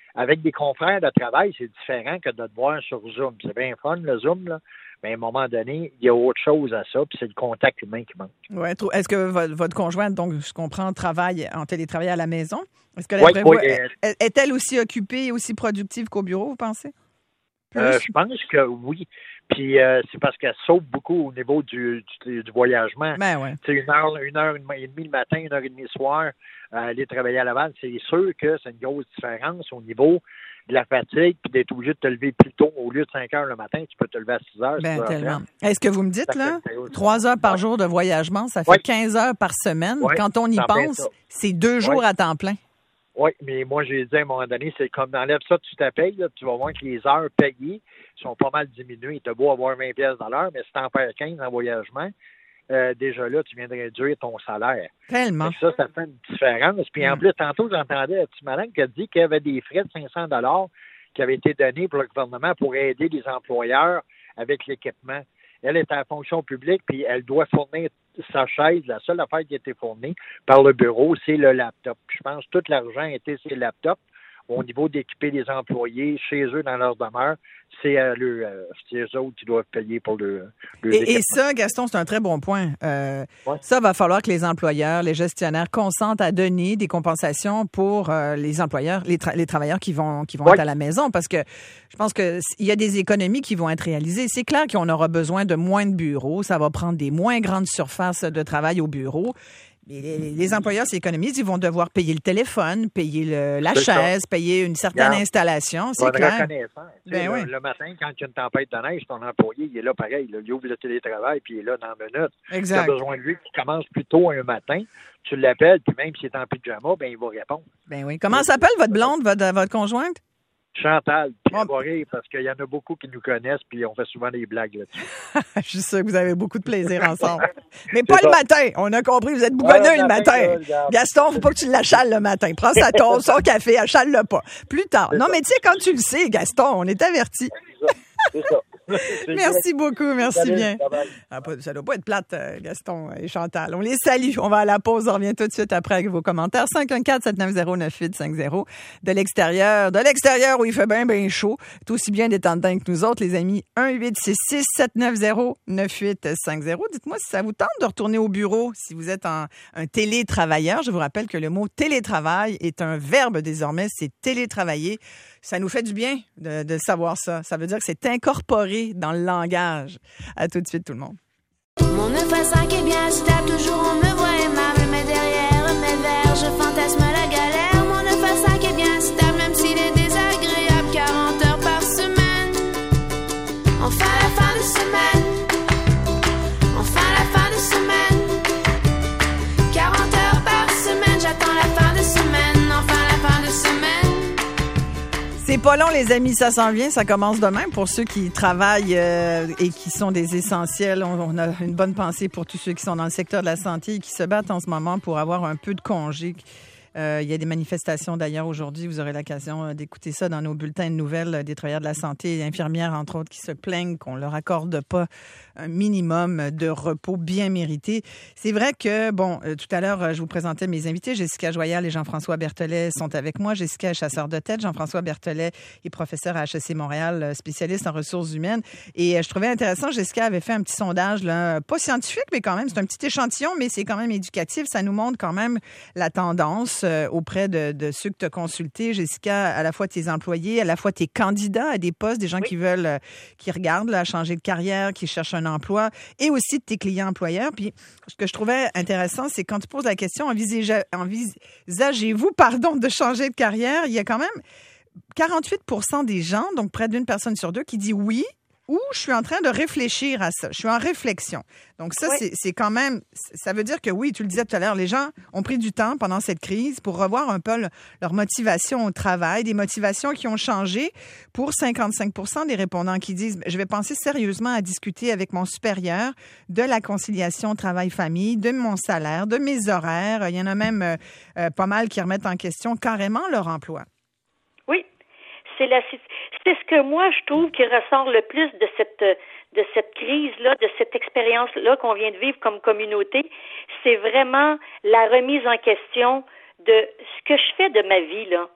avec des confrères de travail, c'est différent que de te voir sur Zoom. C'est bien fun, le Zoom, là. Mais à un moment donné, il y a autre chose à ça, puis c'est le contact humain qui manque. Ouais, est-ce que votre, votre conjointe, donc, je comprends, travaille en télétravail à la maison? Est-ce que oui, prévoit, oui, est, est-elle aussi occupée et aussi productive qu'au bureau, vous pensez? Euh, je pense que oui. Puis euh, c'est parce qu'elle saute beaucoup au niveau du, du, du voyagement. Ben ouais. C'est une heure, une heure et demie le matin, une heure et demie le soir, euh, aller travailler à Laval. C'est sûr que c'est une grosse différence au niveau de la fatigue, puis d'être obligé de te lever plus tôt. Au lieu de cinq heures le matin, tu peux te lever à six heures. Ben, tellement. Est-ce que vous me dites, là, trois heures par ouais. jour de voyagement, ça fait ouais. quinze heures par semaine. Ouais. Quand on y ça pense, c'est deux jours ouais. à temps plein. Oui, mais moi, j'ai dit à un moment donné, c'est comme enlève ça, tu te payes, là, tu vas voir que les heures payées sont pas mal diminuées. Tu as beau avoir vingt pièces dans l'heure, mais si tu en perds quinze en voyagement, euh, déjà là, tu viens de réduire ton salaire. Tellement. Ça, ça fait une différence. Puis mm. en plus, tantôt, j'entendais un petit malin qui a dit qu'il y avait des frais de cinq cents dollars qui avaient été donnés pour le gouvernement pour aider les employeurs avec l'équipement. Elle est en fonction publique, puis elle doit fournir sa chaise. La seule affaire qui a été fournie par le bureau, c'est le laptop. Puis je pense que tout l'argent a été sur le laptop. Au niveau d'équiper les employés chez eux dans leur demeure, c'est, euh, le, euh, c'est eux autres qui doivent payer pour le, le et, et ça, Gaston, c'est un très bon point. Euh, ouais. Ça, va falloir que les employeurs, les gestionnaires consentent à donner des compensations pour euh, les employeurs, les, tra- les travailleurs qui vont qui vont ouais. être à la maison, parce que je pense que il y a des économies qui vont être réalisées. C'est clair qu'on aura besoin de moins de bureaux. Ça va prendre des moins grandes surfaces de travail au bureau. Mais les, les employeurs s'économisent, ils vont devoir payer le téléphone, payer le, la c'est chaise, ça. payer une certaine Bien. installation, c'est Bonne clair. reconnaissance. Ben le, oui. le matin, quand il y a une tempête de neige, ton employé, il est là pareil. Là, il ouvre le télétravail, puis il est là dans la minute. Exact. Tu as besoin de lui qui commence plus tôt un matin. Tu l'appelles, puis même s'il est en pyjama, ben il va répondre. Ben oui. Comment s'appelle votre blonde, votre, votre conjointe? Chantal, puis on va rire parce qu'il y en a beaucoup qui nous connaissent, puis on fait souvent des blagues là-dessus. Je suis sûr que vous avez beaucoup de plaisir ensemble. Mais pas le matin. On a compris, vous êtes bougonneux ouais, le matin. matin. Gaston, faut pas que tu l'achales le matin. Prends sa toast, son café, achale-le pas. Plus tard. C'est non, ça. Mais tu sais, quand tu le sais, Gaston, on est averti. C'est ça. C'est ça. Merci beaucoup, merci Salut, bien. Ah, ça doit pas être plate, Gaston et Chantal. On les salue. On va à la pause. On revient tout de suite après avec vos commentaires. cinq un quatre, sept neuf zéro, neuf huit cinq zéro. De l'extérieur, de l'extérieur où il fait bien, bien chaud. C'est aussi bien détendant que nous autres, les amis. un huit six six, sept neuf zéro, neuf huit cinq zéro. Dites-moi si ça vous tente de retourner au bureau, si vous êtes un, un télétravailleur. Je vous rappelle que le mot télétravail est un verbe désormais. C'est télétravailler. Ça nous fait du bien de, de savoir ça. Ça veut dire que c'est incorporé dans le langage. À tout de suite, tout le monde. Mon neuf à cinq est bien stable, toujours on me voit aimable, mais derrière mes vers, je fantasme la galère. Mon neuf à cinq est bien stable, même s'il est désagréable, quarante heures par semaine. Enfin la fin de semaine. Enfin la fin de semaine. quarante heures par semaine, j'attends la fin de semaine. Enfin la fin de semaine. C'est pas long, les amis, ça s'en vient. Ça commence demain pour ceux qui travaillent euh, et qui sont des essentiels. On, on a une bonne pensée pour tous ceux qui sont dans le secteur de la santé et qui se battent en ce moment pour avoir un peu de congé. Euh, il y a des manifestations d'ailleurs aujourd'hui. Vous aurez l'occasion d'écouter ça dans nos bulletins de nouvelles des travailleurs de la santé et infirmières, entre autres, qui se plaignent qu'on leur accorde pas un minimum de repos bien mérité. C'est vrai que, bon, euh, tout à l'heure, je vous présentais mes invités. Jessica Joyal et Jean-François Berthelet sont avec moi. Jessica est chasseur de tête. Jean-François Berthelet est professeur à H E C Montréal, spécialiste en ressources humaines. Et euh, je trouvais intéressant, Jessica avait fait un petit sondage, là, pas scientifique, mais quand même, c'est un petit échantillon, mais c'est quand même éducatif. Ça nous montre quand même la tendance euh, auprès de, de ceux que tu as consultés, Jessica, à la fois tes employés, à la fois tes candidats à des postes, des gens oui. qui veulent, euh, qui regardent là, changer de carrière, qui cherchent un emploi, et aussi de tes clients employeurs. Puis, ce que je trouvais intéressant, c'est quand tu poses la question, envisagez, envisagez-vous, pardon, de changer de carrière, il y a quand même quarante-huit pour cent des gens, donc près d'une personne sur deux, qui dit oui, ou je suis en train de réfléchir à ça. Je suis en réflexion. Donc ça, oui. c'est, c'est quand même... Ça veut dire que oui, tu le disais tout à l'heure, les gens ont pris du temps pendant cette crise pour revoir un peu le, leur motivation au travail, des motivations qui ont changé pour cinquante-cinq pour cent des répondants qui disent « Je vais penser sérieusement à discuter avec mon supérieur de la conciliation travail-famille, de mon salaire, de mes horaires. » Il y en a même euh, euh, pas mal qui remettent en question carrément leur emploi. Oui, c'est la c'est ce que moi je trouve qui ressort le plus de cette de cette crise-là, de cette expérience-là qu'on vient de vivre comme communauté, c'est vraiment la remise en question de ce que je fais de ma vie là.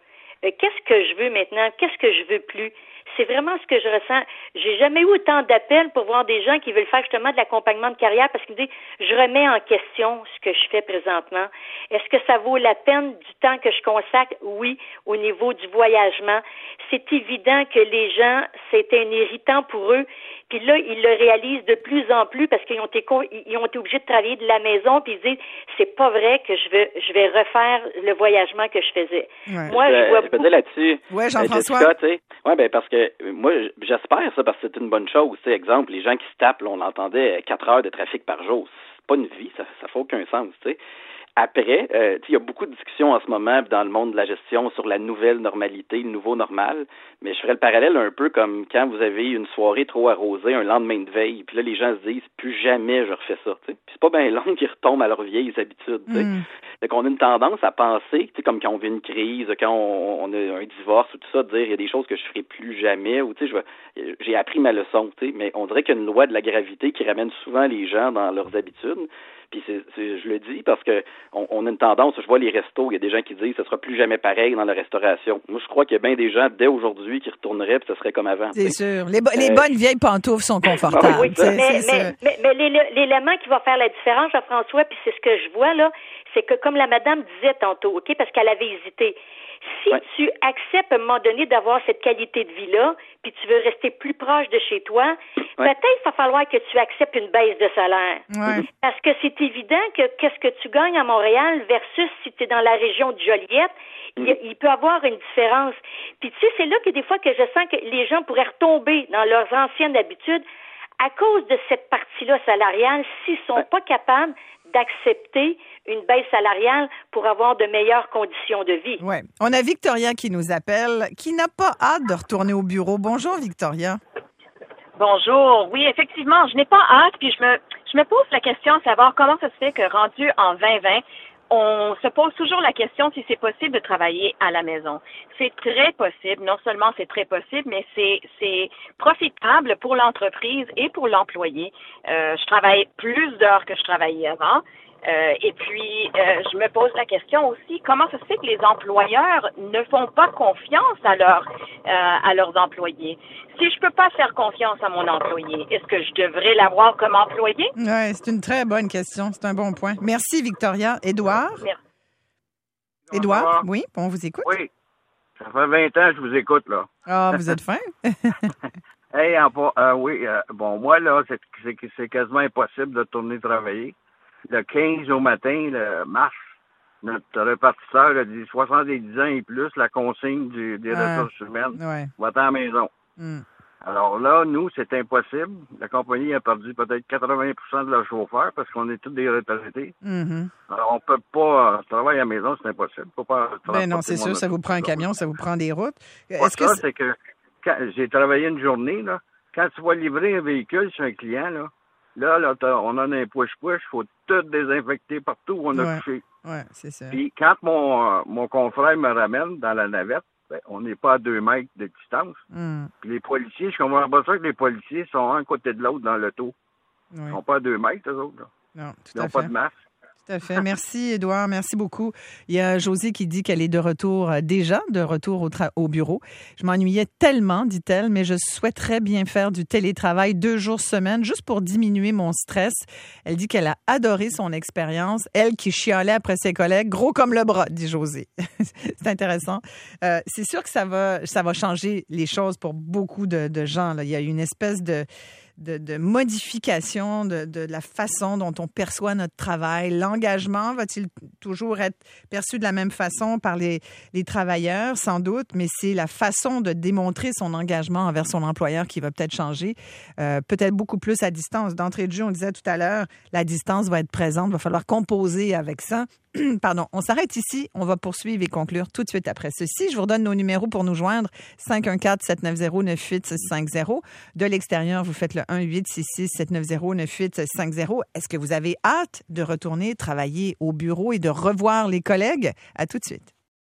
euh, qu'est-ce que je veux maintenant, qu'est-ce que je veux plus. C'est vraiment ce que je ressens. J'ai jamais eu autant d'appels pour voir des gens qui veulent faire justement de l'accompagnement de carrière parce qu'ils me disent, je remets en question ce que je fais présentement. Est-ce que ça vaut la peine du temps que je consacre? Oui, au niveau du voyagement. C'est évident que les gens, c'était un irritant pour eux. Puis là, ils le réalisent de plus en plus parce qu'ils ont été, ils ont été obligés de travailler de la maison puis ils disent, c'est pas vrai que je vais, je vais refaire le voyagement que je faisais. Ouais. Moi, je, je vois je peux dire là-dessus. Ouais, Jean-François. Jessica, tu sais, ouais, ben, parce que moi, j'espère ça parce que c'est une bonne chose. Tu sais, exemple, les gens qui se tapent, là, on l'entendait, quatre heures de trafic par jour. C'est pas une vie, ça, ça fait aucun sens, tu sais. Après, euh, il y a beaucoup de discussions en ce moment dans le monde de la gestion sur la nouvelle normalité, le nouveau normal, mais je ferais le parallèle un peu comme quand vous avez une soirée trop arrosée, un lendemain de veille, puis là, les gens se disent « plus jamais je refais ça ». Puis c'est pas bien long qu'ils retombent à leurs vieilles habitudes. Mm. Donc, on a une tendance à penser, comme quand on vit une crise, quand on, on a un divorce ou tout ça, de dire « il y a des choses que je ferai plus jamais » ou tu sais, j'ai appris ma leçon, tu sais, mais on dirait qu'il y a une loi de la gravité qui ramène souvent les gens dans leurs habitudes. Puis c'est, c'est, je le dis parce que on, on a une tendance, je vois les restos, il y a des gens qui disent que ce sera plus jamais pareil dans la restauration. Moi, je crois qu'il y a bien des gens dès aujourd'hui qui retourneraient puis ce serait comme avant. C'est t'sais. sûr. Les, bo- les euh... bonnes vieilles pantoufles sont confortables. Oui, mais, mais, mais, mais l'élément qui va faire la différence, Jean-François, puis c'est ce que je vois là, c'est que comme la madame disait tantôt, ok, parce qu'elle avait hésité. Si ouais. tu acceptes à un moment donné d'avoir cette qualité de vie-là, puis tu veux rester plus proche de chez toi, ouais. peut-être il va falloir que tu acceptes une baisse de salaire. Ouais. Parce que c'est évident que qu'est-ce que tu gagnes à Montréal versus si tu es dans la région de Joliette, mm. il, il peut y avoir une différence. Puis tu sais, c'est là que des fois que je sens que les gens pourraient retomber dans leurs anciennes habitudes à cause de cette partie-là salariale, s'ils sont ouais. pas capables d'accepter une baisse salariale pour avoir de meilleures conditions de vie. Oui. On a Victoria qui nous appelle, qui n'a pas hâte de retourner au bureau. Bonjour, Victoria. Bonjour. Oui, effectivement, je n'ai pas hâte, puis je me, je me pose la question de savoir comment ça se fait que rendu en vingt vingt, on se pose toujours la question si c'est possible de travailler à la maison. C'est très possible. Non seulement c'est très possible, mais c'est c'est profitable pour l'entreprise et pour l'employé. Euh, je travaille plus d'heures que je travaillais avant. Euh, et puis, euh, je me pose la question aussi, comment ça se fait que les employeurs ne font pas confiance à, leur, euh, à leurs employés? Si je peux pas faire confiance à mon employé, est-ce que je devrais l'avoir comme employé? Oui, c'est une très bonne question. C'est un bon point. Merci, Victoria. Édouard? Merci. Édouard, oui, on vous écoute? Oui, ça fait vingt ans que je vous écoute, là. Ah, vous êtes fin? hey, en, euh, oui, euh, bon, moi, là, c'est, c'est, c'est quasiment impossible de tourner travailler. Le quinze au matin, le mars, notre répartiteur a dit soixante-dix ans et plus, la consigne du, des ah, ressources humaines, ouais. va-t'en à la maison. Mm. Alors là, nous, c'est impossible. La compagnie a perdu peut-être quatre-vingts pour cent de leurs chauffeurs parce qu'on est tous des retraités. Mm-hmm. Alors, on peut pas euh, travailler à la maison, c'est impossible. Faut pas ben non, c'est sûr, ça vous prend un camion, ça vous prend des routes. Est-ce que ça, c'est, c'est que quand j'ai travaillé une journée, là, quand tu vas livrer un véhicule chez un client, là, Là, là, on a un push-push, il faut tout désinfecter partout où on a ouais, touché. Oui, c'est ça. Puis quand mon, euh, mon confrère me ramène dans la navette, ben, on n'est pas à deux mètres de distance. Mm. Puis les policiers, je comprends pas ça que les policiers sont un côté de l'autre dans l'auto. Oui. Ils sont pas à deux mètres, eux autres. Là. Non, tout Ils n'ont à pas fait. de masque. Tout à fait. Merci, Édouard. Merci beaucoup. Il y a Josée qui dit qu'elle est de retour, euh, déjà de retour au, tra- au bureau. Je m'ennuyais tellement, dit-elle, mais je souhaiterais bien faire du télétravail deux jours semaine, juste pour diminuer mon stress. Elle dit qu'elle a adoré son expérience. Elle qui chialait après ses collègues, gros comme le bras, dit Josée. C'est intéressant. Euh, c'est sûr que ça va, ça va changer les choses pour beaucoup de, de gens. Là. Il y a une espèce de... De, de modification de, de la façon dont on perçoit notre travail. L'engagement va-t-il toujours être perçu de la même façon par les, les travailleurs? Sans doute, mais c'est la façon de démontrer son engagement envers son employeur qui va peut-être changer, euh, peut-être beaucoup plus à distance. D'entrée de jeu, on disait tout à l'heure, la distance va être présente, il va falloir composer avec ça. Pardon, on s'arrête ici. On va poursuivre et conclure tout de suite après ceci. Je vous redonne nos numéros pour nous joindre. cinq un quatre, sept neuf zéro, neuf huit cinq zéro. De l'extérieur, vous faites le un huit six six, sept neuf zéro, neuf huit cinq zéro. Est-ce que vous avez hâte de retourner travailler au bureau et de revoir les collègues? À tout de suite.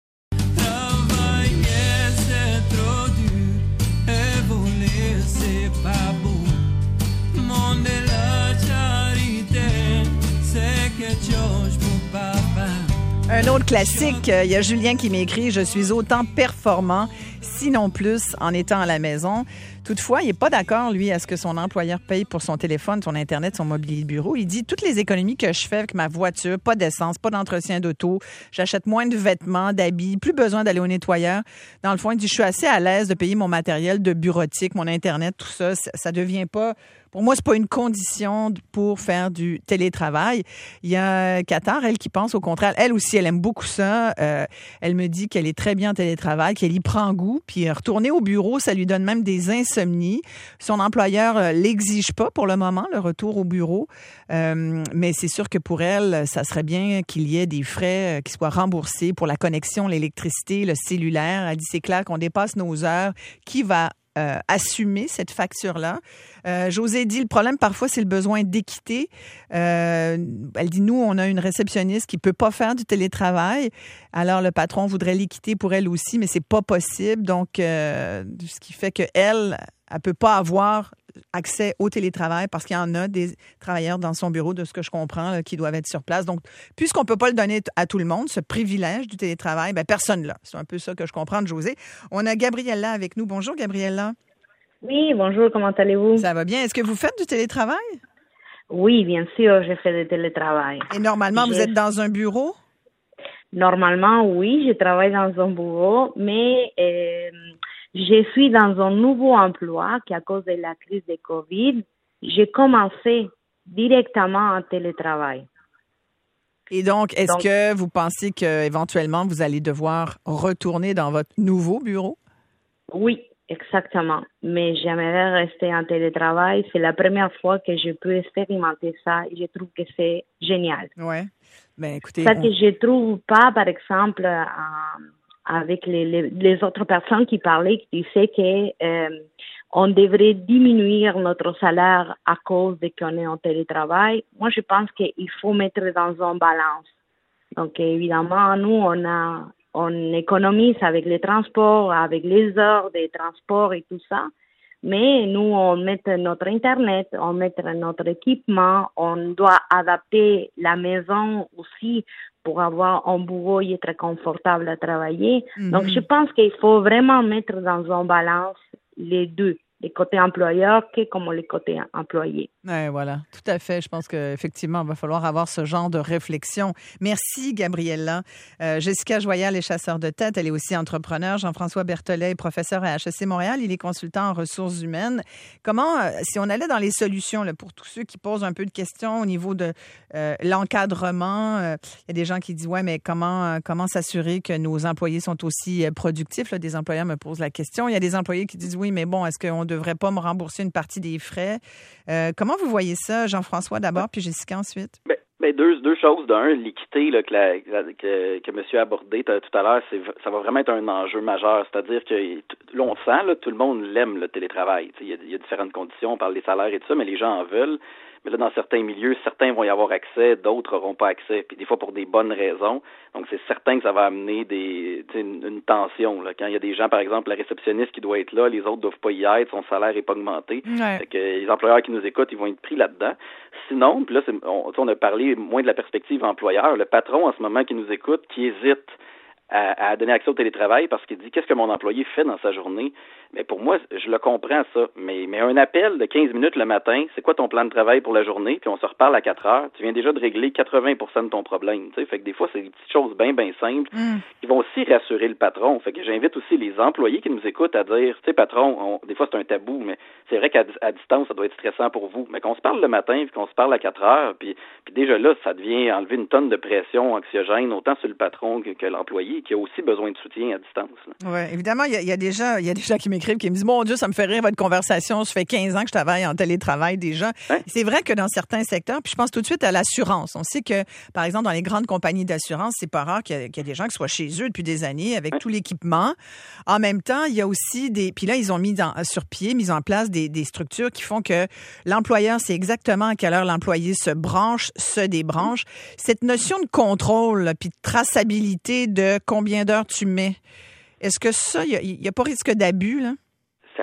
Travailler, c'est trop dur. Évoluer, c'est pas beau. Monde de la charité, c'est quelque chose pour pas. Un Un autre classique, il y a Julien qui m'écrit « Je suis autant performant, sinon plus, en étant à la maison ». Toutefois, il n'est pas d'accord, lui, à ce que son employeur paye pour son téléphone, son Internet, son mobilier de bureau. Il dit « Toutes les économies que je fais avec ma voiture, pas d'essence, pas d'entretien d'auto, j'achète moins de vêtements, d'habits, plus besoin d'aller au nettoyeur. » Dans le fond, il dit « Je suis assez à l'aise de payer mon matériel de bureautique, mon Internet, tout ça. Ça ne devient pas... » Pour moi, c'est pas une condition pour faire du télétravail. Il y a Qatar, elle, qui pense au contraire. Elle aussi, elle aime beaucoup ça. Euh, elle me dit qu'elle est très bien en télétravail, qu'elle y prend goût. Puis retourner au bureau, ça lui donne même des insomnies. Son employeur euh, l'exige pas pour le moment, le retour au bureau. Euh, mais c'est sûr que pour elle, ça serait bien qu'il y ait des frais euh, qui soient remboursés pour la connexion, l'électricité, le cellulaire. Elle dit, c'est clair qu'on dépasse nos heures. Qui va Euh, assumer cette facture-là. Euh, José dit, le problème parfois, c'est le besoin d'équité. Euh, elle dit, nous, on a une réceptionniste qui peut pas faire du télétravail. Alors, le patron voudrait l'équité pour elle aussi, mais c'est pas possible. Donc, euh, ce qui fait qu'elle, elle peut pas avoir accès au télétravail parce qu'il y en a des travailleurs dans son bureau, de ce que je comprends, là, qui doivent être sur place. Donc, puisqu'on peut pas le donner à tout le monde, ce privilège du télétravail, ben personne là. C'est un peu ça que je comprends de José. On a Gabriella avec nous. Bonjour, Gabriella. Oui, bonjour, comment allez-vous? Ça va bien. Est-ce que vous faites du télétravail? Oui, bien sûr, je fais du télétravail. Et normalement, je... vous êtes dans un bureau? Normalement, oui, je travaille dans un bureau, mais... Euh... Je suis dans un nouveau emploi qui, à cause de la crise de COVID, j'ai commencé directement en télétravail. Et donc, est-ce donc, que vous pensez qu'éventuellement, vous allez devoir retourner dans votre nouveau bureau? Oui, exactement. Mais j'aimerais rester en télétravail. C'est la première fois que je peux expérimenter ça et je trouve que c'est génial. Oui. Ben, écoutez. Ça on... que je trouve pas, par exemple, en... avec les, les, les autres personnes qui parlaient, qui disaient que euh, on devrait diminuer notre salaire à cause de qu'on est en télétravail. Moi, je pense qu'il faut mettre dans une balance. Donc, évidemment, nous, on a, on économise avec les transports, avec les heures de transport et tout ça. Mais nous, on met notre Internet, on met notre équipement, on doit adapter la maison aussi pour avoir un bureau et être confortable à travailler. Mm-hmm. Donc, je pense qu'il faut vraiment mettre dans une balance les deux, les côtés employeurs que comme les côtés employés. Ouais, voilà, tout à fait. Je pense qu'effectivement, il va falloir avoir ce genre de réflexion. Merci, Gabriella. Euh, Jessica Joyal est chasseur de tête. Elle est aussi entrepreneur. Jean-François Berthollet est professeur à H E C Montréal. Il est consultant en ressources humaines. Comment, euh, si on allait dans les solutions, là, pour tous ceux qui posent un peu de questions au niveau de euh, l'encadrement, il euh, y a des gens qui disent, ouais, mais comment, euh, comment s'assurer que nos employés sont aussi euh, productifs? Là, des employeurs me posent la question. Il y a des employés qui disent, oui, mais bon, est-ce qu'on ne devrait pas me rembourser une partie des frais? Euh, comment vous voyez ça, Jean-François d'abord, puis Jessica ensuite? Ben, ben deux, deux choses. D'un, l'équité là, que, la, que, que monsieur a abordé tout à l'heure, c'est, ça va vraiment être un enjeu majeur. C'est-à-dire que là, on sent, là, tout le monde l'aime, le télétravail. Il y, a, il y a différentes conditions, on parle des salaires et tout ça, mais les gens en veulent. Mais là, dans certains milieux, certains vont y avoir accès, d'autres n'auront pas accès, puis des fois pour des bonnes raisons. Donc, c'est certain que ça va amener des une, une tension. Là. Quand il y a des gens, par exemple, la réceptionniste qui doit être là, les autres ne doivent pas y être, son salaire n'est pas augmenté. Ouais. Fait que les employeurs qui nous écoutent, ils vont être pris là-dedans. Sinon, puis là, c'est, on, on a parlé moins de la perspective employeur. Le patron, en ce moment, qui nous écoute, qui hésite à, à donner accès au télétravail parce qu'il dit qu'est-ce que mon employé fait dans sa journée. Mais pour moi, je le comprends ça. Mais, mais un appel de quinze minutes le matin, c'est quoi ton plan de travail pour la journée? Puis on se reparle à quatre heures. Tu viens déjà de régler quatre-vingts pour cent de ton problème. Tu sais, fait que des fois, c'est des petites choses bien, bien simples mm. qui vont aussi rassurer le patron. Fait que j'invite aussi les employés qui nous écoutent à dire, tu sais, patron, on, des fois c'est un tabou, mais c'est vrai qu'à à distance, ça doit être stressant pour vous. Mais qu'on se parle le matin, puis qu'on se parle à quatre heures, puis, puis déjà là, ça devient enlever une tonne de pression anxiogène, autant sur le patron que, que l'employé, qui a aussi besoin de soutien à distance. Oui, évidemment, il y, y a des gens, il y a des gens qui m'écrivent, qui me disent, mon Dieu, ça me fait rire votre conversation. Ça fait quinze ans que je travaille en télétravail déjà. Hein? C'est vrai que dans certains secteurs, puis je pense tout de suite à l'assurance. On sait que, par exemple, dans les grandes compagnies d'assurance, c'est pas rare qu'il y, a, qu'il y a des gens qui soient chez eux depuis des années avec hein? tout l'équipement. En même temps, il y a aussi des... Puis là, ils ont mis dans, sur pied, mis en place des, des structures qui font que l'employeur sait exactement à quelle heure l'employé se branche, se débranche. Cette notion de contrôle puis de traçabilité de combien d'heures tu mets, est-ce que ça, il n'y a, a pas risque d'abus, là?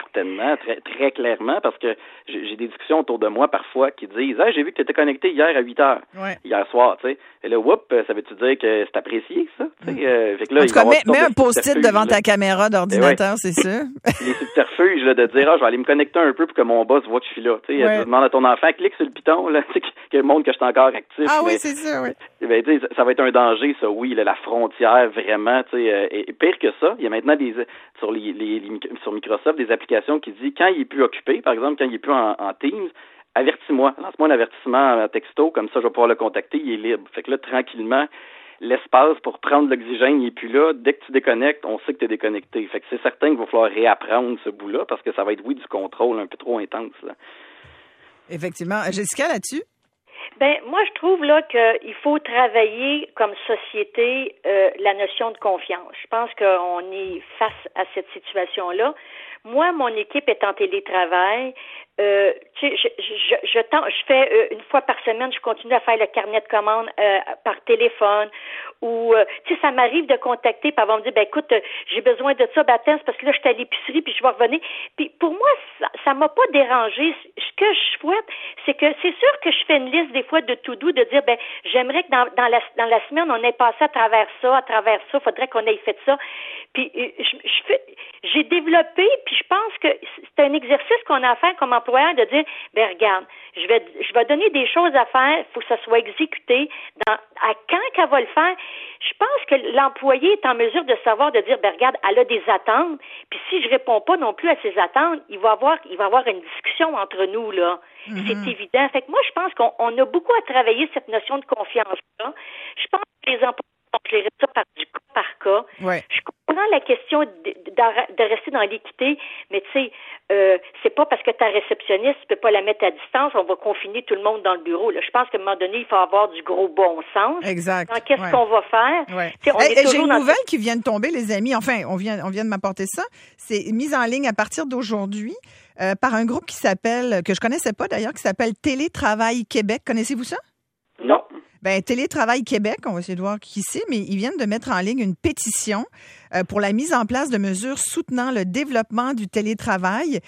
certainement, très très clairement, parce que j'ai, j'ai des discussions autour de moi parfois qui disent hey, « j'ai vu que tu étais connecté hier à huit heures, ouais. hier soir, tu sais. » Et là, whoop, ça veut-tu dire que c'est apprécié, ça? Mm. Euh, fait que là, en tout cas, mets, mets un post-it devant ta caméra d'ordinateur, ouais. c'est sûr. Les subterfuges là, de dire « Ah, je vais aller me connecter un peu pour que mon boss voit que je suis là. » Tu sais, ouais. Tu demandes à ton enfant, clique sur le piton, là, tu sais, qu'il montre que je suis encore actif. Ah mais, oui, c'est ça, oui. Ben, tu sais, ça va être un danger, ça, oui, là, la frontière, vraiment, tu sais. Euh, et pire que ça, il y a maintenant des sur les, les, les sur Microsoft des applications qui disent quand il est plus occupé, par exemple, quand il est plus en, en Teams, avertis-moi, lance-moi un avertissement en texto, comme ça je vais pouvoir le contacter, il est libre. Fait que là, tranquillement, l'espace pour prendre l'oxygène, il est plus là. Dès que tu déconnectes, on sait que tu es déconnecté. Fait que c'est certain qu'il va falloir réapprendre ce bout-là, parce que ça va être, oui, du contrôle un peu trop intense, là. Effectivement. Jessica, là-dessus? Ben moi je trouve là qu'il faut travailler comme société euh, la notion de confiance. Je pense qu'on est face à cette situation-là. Moi, mon équipe est en télétravail. Euh, tu sais, je, je, je, je, tente, je fais euh, une fois par semaine, je continue à faire le carnet de commandes euh, par téléphone. Ou, euh, tu sais, ça m'arrive de contacter, puis elle va me dire, ben écoute, euh, j'ai besoin de ça, ben attends, c'est parce que là, je suis à l'épicerie, puis je vais revenir. Puis pour moi, ça, ça m'a pas dérangé. Ce que je souhaite, c'est que c'est sûr que je fais une liste des fois de to-do, de dire, ben j'aimerais que dans, dans la dans la semaine, on ait passé à travers ça, à travers ça, faudrait qu'on ait fait ça. Puis euh, je, je fais, j'ai développé, puis je pense que c'est un exercice qu'on a à faire comme employeur de dire, ben regarde, je vais je vais donner des choses à faire, il faut que ça soit exécuté. Dans, à quand qu'elle va le faire? Je pense que l'employé est en mesure de savoir, de dire, ben regarde, elle a des attentes, puis si je réponds pas non plus à ses attentes, il va avoir il va avoir une discussion entre nous, là. Mm-hmm. C'est évident. Fait que moi, je pense qu'on on a beaucoup à travailler cette notion de confiance-là. Je pense que les employés vont gérer ça par du cas par cas. Ouais. Je comprends la question de, de, de rester dans l'équité, mais tu sais, euh, c'est pas parce que ta réceptionniste, tu peux pas la mettre à distance, on va confiner tout le monde dans le bureau. Là. Je pense qu'à un moment donné, il faut avoir du gros bon sens. Exact. Donc, qu'est-ce ouais. qu'on va faire? Ouais. On hey, est j'ai une dans nouvelle cette... qui vient de tomber, les amis. Enfin, on vient, on vient de m'apporter ça. C'est mise en ligne à partir d'aujourd'hui euh, par un groupe qui s'appelle, que je connaissais pas d'ailleurs, qui s'appelle Télétravail Québec. Connaissez-vous ça? Non. Ben, Télétravail Québec, on va essayer de voir qui c'est, mais ils viennent de mettre en ligne une pétition euh, pour la mise en place de mesures soutenant le développement du télétravail,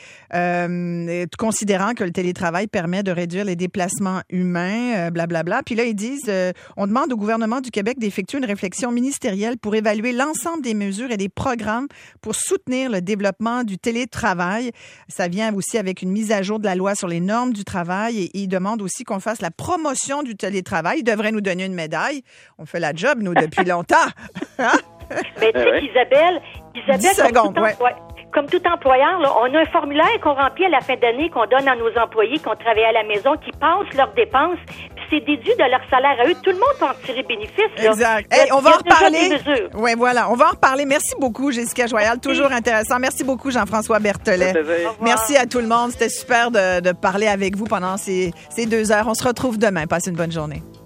euh, considérant que le télétravail permet de réduire les déplacements humains, euh, blablabla. Puis là, ils disent, euh, on demande au gouvernement du Québec d'effectuer une réflexion ministérielle pour évaluer l'ensemble des mesures et des programmes pour soutenir le développement du télétravail. Ça vient aussi avec une mise à jour de la loi sur les normes du travail et ils demandent aussi qu'on fasse la promotion du télétravail. Ils devraient nous donner une médaille. On fait la job, nous, depuis longtemps. Hein? Mais tu sais qu'Isabelle, Isabelle comme, tout ouais. employ... comme tout employeur, là, on a un formulaire qu'on remplit à la fin d'année, qu'on donne à nos employés qui ont travaillé à la maison, qui passent leurs dépenses, puis c'est déduit de leur salaire à eux. Tout le monde peut en tirer bénéfice. Là. Exact. Hey, on va en reparler. Oui, voilà. On va en reparler. Merci beaucoup, Jessica Joyal. Merci. Toujours intéressant. Merci beaucoup, Jean-François Berthelet. Merci à tout le monde. C'était super de, de parler avec vous pendant ces, ces deux heures. On se retrouve demain. Passez une bonne journée.